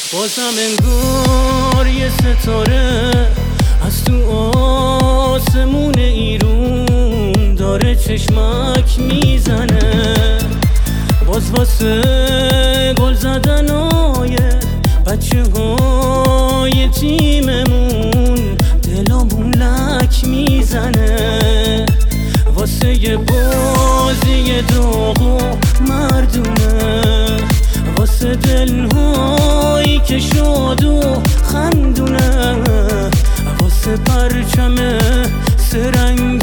بازم انگار یه ستاره از تو آسمون ایرون داره چشمک میزنه، باز واسه گل زدنای بچه های تیممون دلامون لک میزنه، واسه یه بازی داغ و مردونه، واسه دلهایی که شاد و خندونه، واسه پرچم سرنگ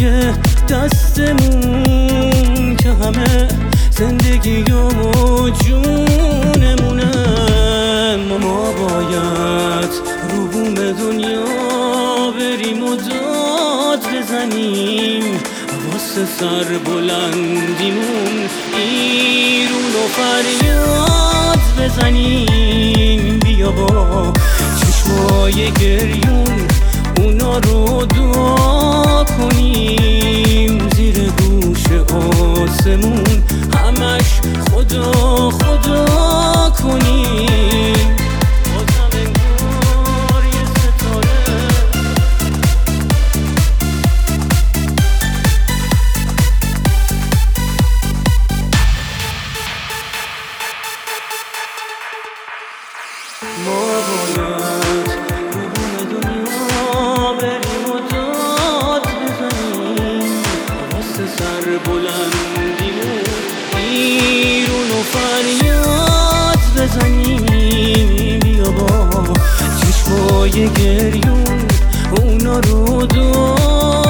دستمون که همه زندگی و جونمونه. ما باید رو بوم دنیا بریم و داد بزنیم، واسه سر بلندیمون ایرون و فریاد بزنیم. بیا با چشمای گریون اونا رو دعا کنیم، زیر گوش آسمون همش خدا خدا کنیم. بازم انگار یه ستاره ما باید رو بوم دنیا بریم و داد بزنیم، واسه سر بلندیمون ایرون و فریاد بزنیم. بیا با چشمای گریون اونا رو دعا